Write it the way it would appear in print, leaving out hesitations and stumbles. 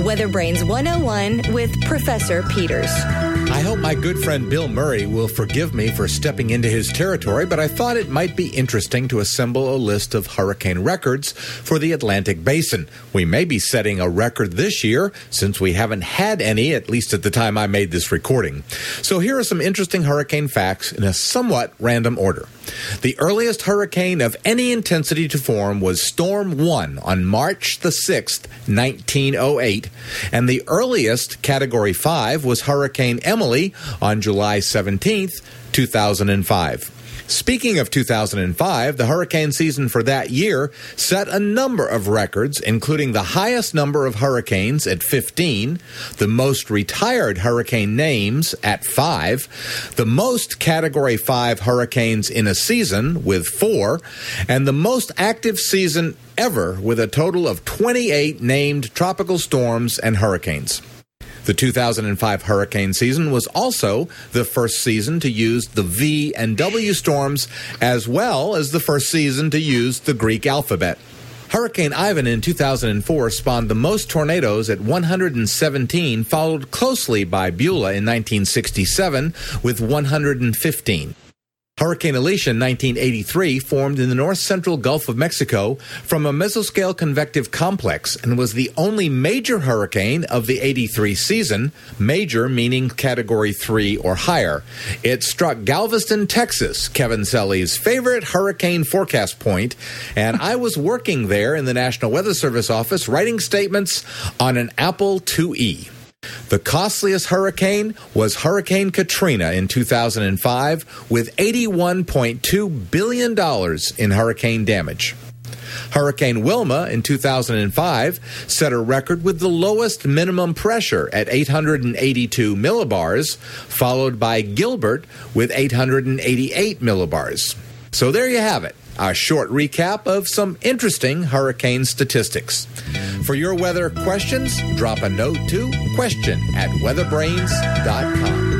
Weather Brains 101 with Professor Peters. I hope my good friend Bill Murray will forgive me for stepping into his territory, but I thought it might be interesting to assemble a list of hurricane records for the Atlantic Basin. We may be setting a record this year since we haven't had any, at least at the time I made this recording. So here are some interesting hurricane facts in a somewhat random order. The earliest hurricane of any intensity to form was Storm 1 on March the 6th, 1908, and the earliest Category 5 was Hurricane Emily on July 17th, 2005. Speaking of 2005, the hurricane season for that year set a number of records, including the highest number of hurricanes at 15, the most retired hurricane names at 5, the most Category 5 hurricanes in a season with 4, and the most active season ever with a total of 28 named tropical storms and hurricanes. The 2005 hurricane season was also the first season to use the V and W storms, as well as the first season to use the Greek alphabet. Hurricane Ivan in 2004 spawned the most tornadoes at 117, followed closely by Beulah in 1967 with 115. Hurricane Alicia in 1983 formed in the north-central Gulf of Mexico from a mesoscale convective complex and was the only major hurricane of the 83 season, major meaning Category 3 or higher. It struck Galveston, Texas, Kevin Selly's favorite hurricane forecast point, and I was working there in the National Weather Service office writing statements on an Apple IIe. The costliest hurricane was Hurricane Katrina in 2005 with $81.2 billion in hurricane damage. Hurricane Wilma in 2005 set a record with the lowest minimum pressure at 882 millibars, followed by Gilbert with 888 millibars. So there you have it. A short recap of some interesting hurricane statistics. For your weather questions, drop a note to question@weatherbrains.com.